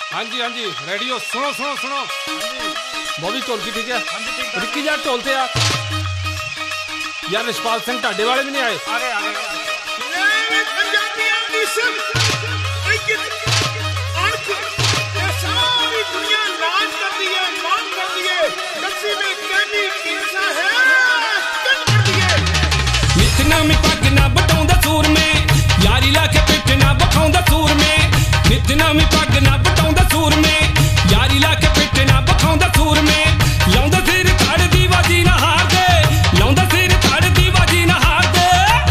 हाँ जी रेडियो सुनो सुनो सुनो। बॉबी ढोलकी ठीक है? रिक्की यार ढोल थे यार। यार रिशपाल सिंह ढाडे वाले भी नहीं आए। सारी दुनिया नाच कर दी है, मान कर दी है। गस्सी में कैनी कीसा है, कन कर दी है। नितना में पग ना बटाउंदा सूर में, यारी लाके पिट ना बखाउंदा सूर में। नितना में पग ना बटाउंदा सूर में, यारी लाके पिट ना बखाउंदा सूर में। लाउंदा सिर ताड़ दी बाजी ना हार दे, लाउंदा सिर ताड़ दी बाजी ना हार दे।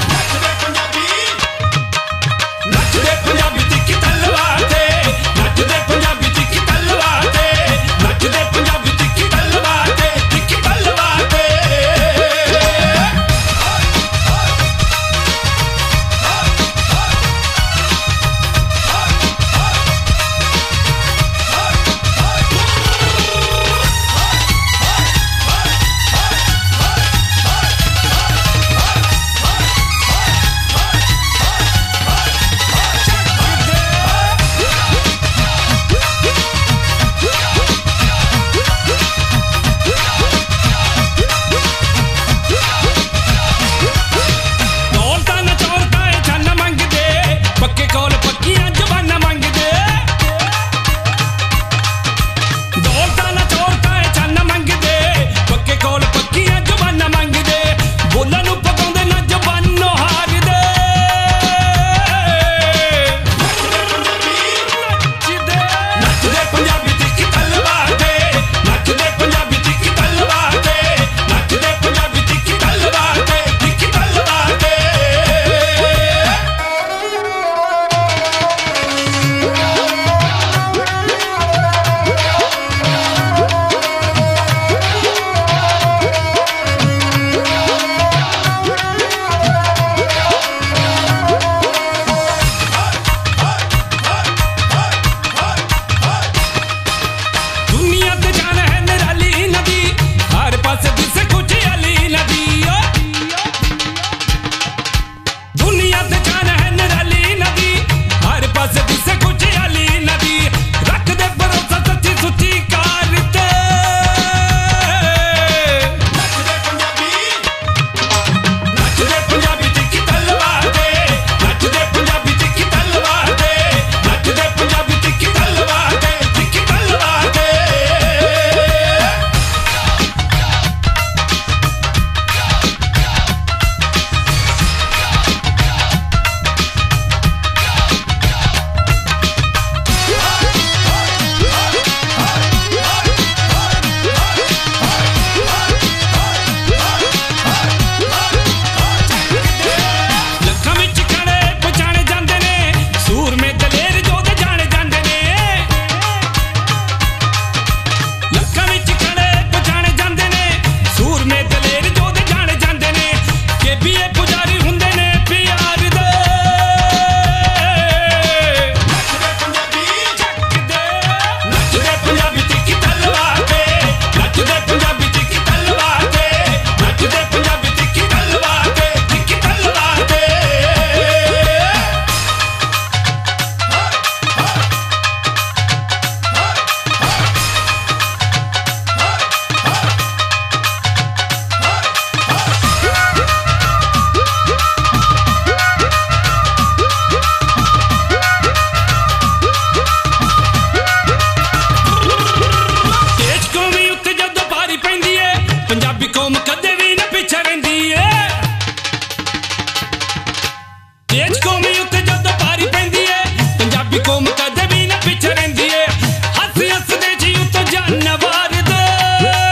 नच दे पंजाबी तिक्की तलवार ते, नच दे पंजाबी तिक्की तलवार ते, नच दे पंजाबी तिक्की तलवार ते, तिक्की तलवार ते।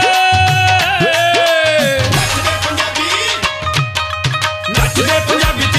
पंजाबी